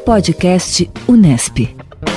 Podcast Unesp.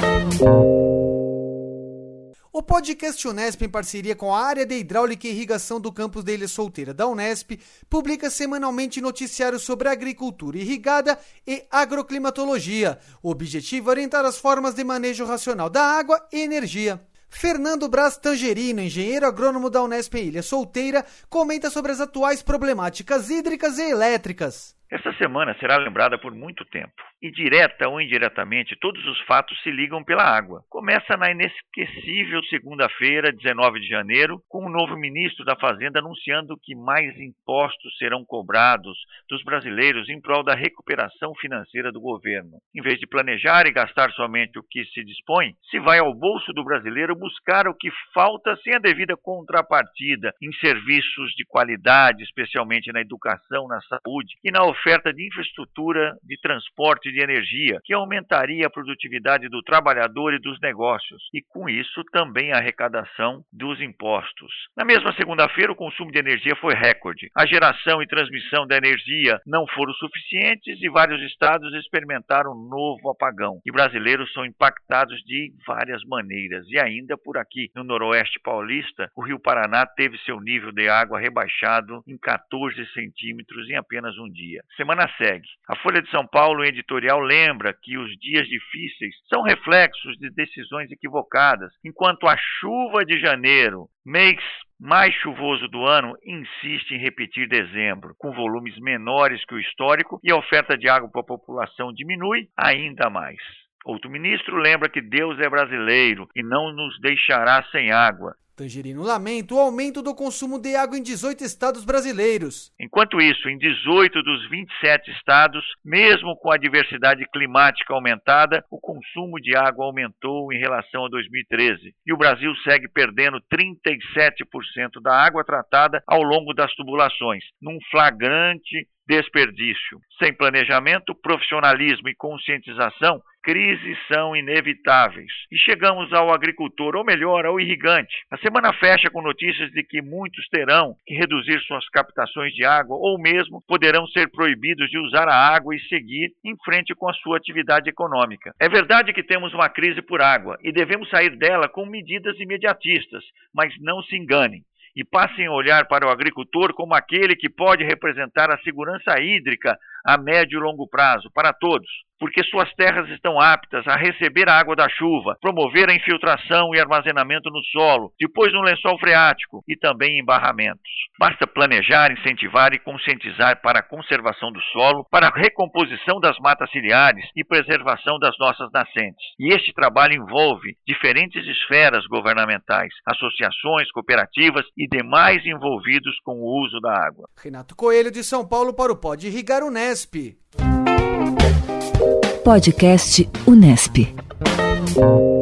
O podcast Unesp, em parceria com a área de hidráulica e irrigação do campus da Ilha Solteira da Unesp, publica semanalmente noticiários sobre agricultura irrigada e agroclimatologia. O objetivo é orientar as formas de manejo racional da água e energia. Fernando Braz Tangerino, engenheiro agrônomo da Unesp em Ilha Solteira, comenta sobre as atuais problemáticas hídricas e elétricas. Esta semana será lembrada por muito tempo, e direta ou indiretamente todos os fatos se ligam pela água. Começa na inesquecível segunda-feira, 19 de janeiro, com o novo ministro da Fazenda anunciando que mais impostos serão cobrados dos brasileiros em prol da recuperação financeira do governo. Em vez de planejar e gastar somente o que se dispõe, se vai ao bolso do brasileiro buscar o que falta sem a devida contrapartida em serviços de qualidade, especialmente na educação, na saúde e na oferta de infraestrutura de transporte e de energia, que aumentaria a produtividade do trabalhador e dos negócios, e com isso também a arrecadação dos impostos. Na mesma segunda-feira, o consumo de energia foi recorde. A geração e transmissão da energia não foram suficientes e vários estados experimentaram um novo apagão. E brasileiros são impactados de várias maneiras. E ainda por aqui, no noroeste paulista, o Rio Paraná teve seu nível de água rebaixado em 14 centímetros em apenas um dia. Semana segue. A Folha de São Paulo, em editorial, lembra que os dias difíceis são reflexos de decisões equivocadas, enquanto a chuva de janeiro, mês mais chuvoso do ano, insiste em repetir dezembro, com volumes menores que o histórico, e a oferta de água para a população diminui ainda mais. Outro ministro lembra que Deus é brasileiro e não nos deixará sem água. Tangerino lamenta o aumento do consumo de água em 18 estados brasileiros. Enquanto isso, em 18 dos 27 estados, mesmo com a diversidade climática aumentada, o consumo de água aumentou em relação a 2013. E o Brasil segue perdendo 37% da água tratada ao longo das tubulações, num flagrante desperdício. Sem planejamento, profissionalismo e conscientização, crises são inevitáveis. E chegamos ao agricultor, ou melhor, ao irrigante. A semana fecha com notícias de que muitos terão que reduzir suas captações de água ou mesmo poderão ser proibidos de usar a água e seguir em frente com a sua atividade econômica. É verdade que temos uma crise por água e devemos sair dela com medidas imediatistas, mas não se enganem. E passem a olhar para o agricultor como aquele que pode representar a segurança hídrica a médio e longo prazo, para todos, porque suas terras estão aptas a receber a água da chuva, promover a infiltração e armazenamento no solo, depois no lençol freático e também em barramentos. Basta planejar, incentivar e conscientizar para a conservação do solo, para a recomposição das matas ciliares e preservação das nossas nascentes. E este trabalho envolve diferentes esferas governamentais, associações, cooperativas e demais envolvidos com o uso da água. Renato Coelho, de São Paulo, para o Pode Irrigar Unesp. Podcast Unesp.